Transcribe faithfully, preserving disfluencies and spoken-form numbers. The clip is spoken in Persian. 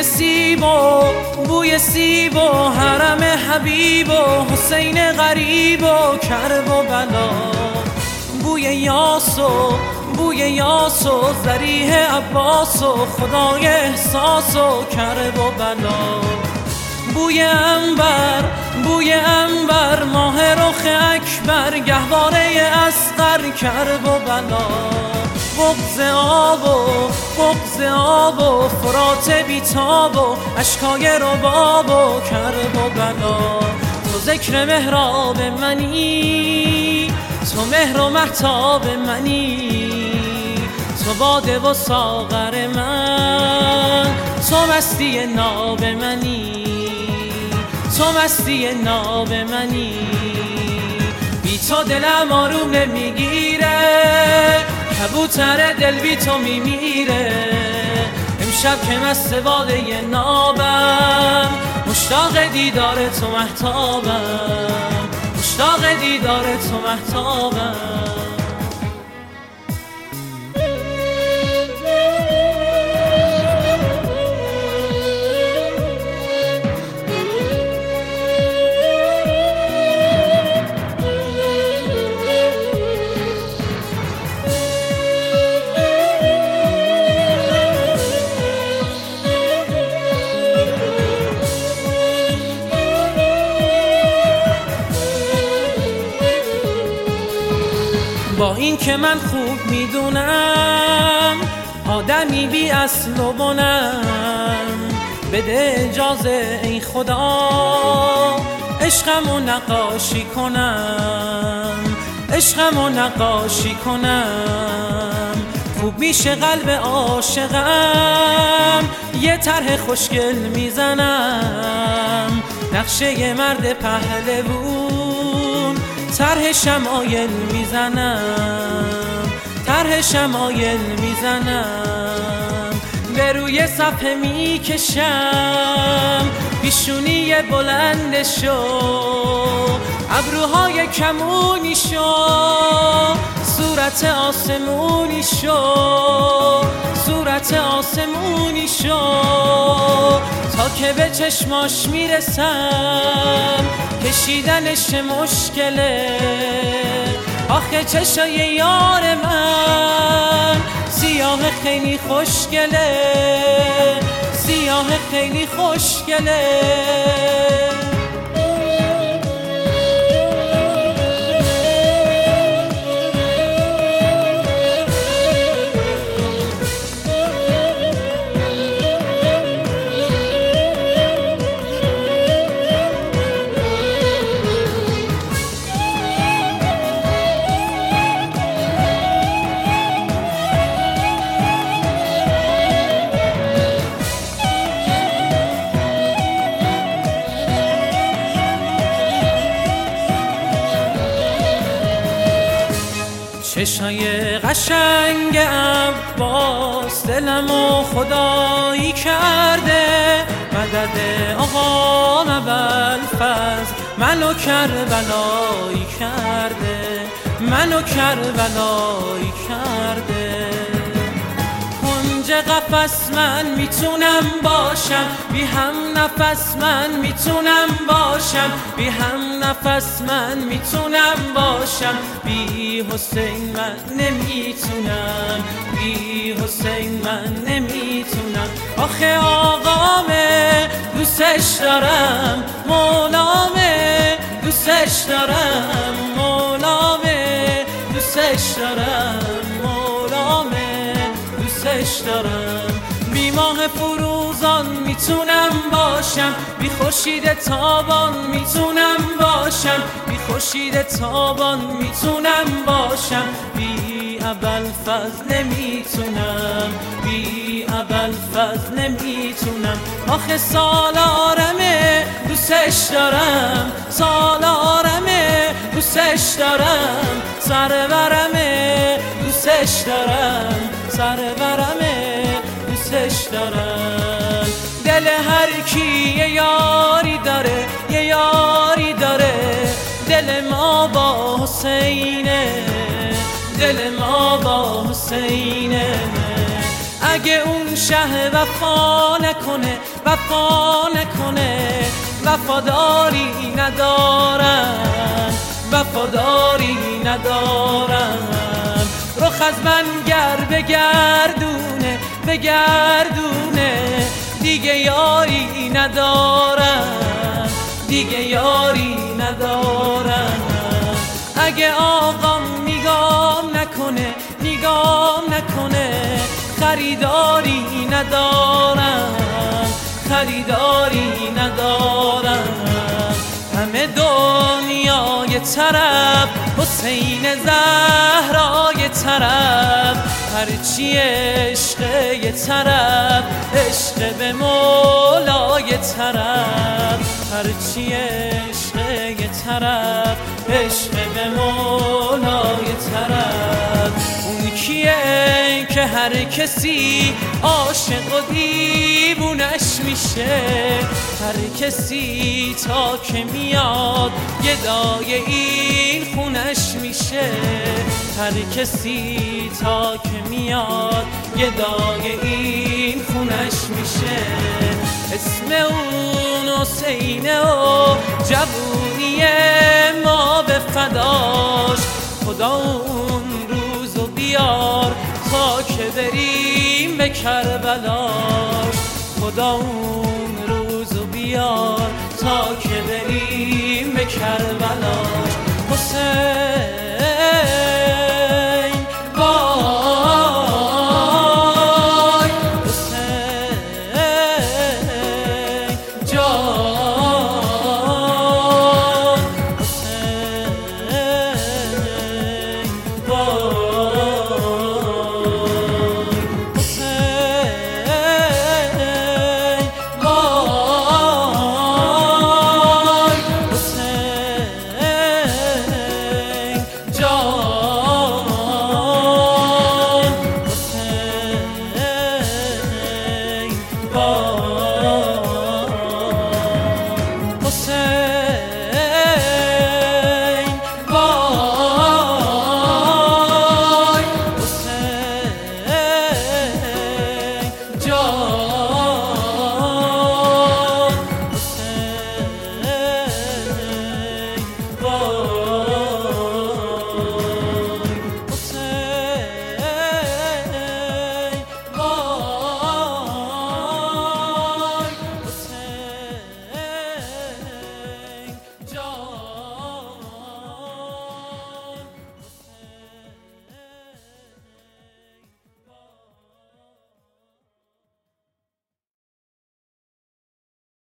بوی سیب و بوی سیب و حرم حبیب و حسین غریب و کرب و بلا، بوی یاس و بوی یاس و ذریح عباس و خدای احساس و کرب و بلا، بوی عنبر بوی عنبر ماه رخ اکبر گهواره اصغر کرب و بلا، بغض آب و بغض آب و فرات بیتاب و اشکای رباب و کرب و بلا، تو ذکر محراب منی، تو مهر و مهتاب منی، تو باده و ساغر من، تو مستی ناب منی، تو مستی ناب منی، بی تو دلم آروم نمیگیره، کبوتر دل بی تو میمیره، امشب که مست باده نابم، مشتاق دیدار تو مهتابم، مشتاق دیدار تو مهتابم. با این که من خوب میدونم آدمی بی اصل و بنم، بده اجازه ای خدا عشقمو نقاشی کنم، عشقمو نقاشی کنم، خوب میشه قلب عاشقم، یه طرح خوشگل میزنم، نقشه مرد پهلوون طرح شمایل میزنم، طرح شمایل میزنم، به روی صفحه میکشم پیشونی بلندشو، ابروهای کمونی شو، صورت آسمونی شو، صورت آسمونی شو، تا که به چشماش میرسم کشیدنش مشکله، آخه چشای یار من سیاه خیلی خوشگله، سیاه خیلی خوشگله. چشای قشنگ عباس دلمو خدایی کرده، مدد آقا ابوالفضل منو کربلایی کرده، منو کربلایی کرده. کنج قفس من میتونم باشم، بی هم نفس من میتونم باشم، بی هم نفس من میتونم باشم، بی حسین من نمیتونم، بی حسین من نمیتونم. آخه آقامه دوستش دارم، مولامه دوستش دارم، مولامه دوستش دارم، مولامه دوستش دارم. بی ماه فروزان میتونم باشم، بی خورشید تابان میتونم باشم، بی خورشید تابان میتونم باشم، بی ابوالفضل نمیتونم، بی ابوالفضل نمیتونم. آخه سالارمه دوستش دارم، سالارمه دوستش دارم، سرورمه دوستش دارم، سرورمه دوستش دارم. دل هر کی یه یاری داره، یه یاری داره، دل ما با حسینه، دل ما با حسینه. اگه اون شه وفا نکنه وفا نکنه وفاداری ندارم وفاداری ندارم رخ از من گر بگردونه بگردونه دیگه یاری ندارم دیگه یاری ندارم اگه آقام نگام نکنه نگام نکنه خریداری ندارم خریداری ندارم همه دنیای طرف حسین زهرای طرف هرچی عشق یه طرف عشق به مولای طرف هرچی عشق یه طرف عشق به مولای طرف اون کیه که هر کسی عاشق و دیوونش میشه هر کسی تا که میاد گدای این خونش میشه هر کسی تا که میاد گدای این خونش میشه اسم اون حسینه و جوونی ما به فداش خدا اون روزو بیار تا که بریم به کربلاش خدا اون روزو بیار تا که بریم به کربلاش حسین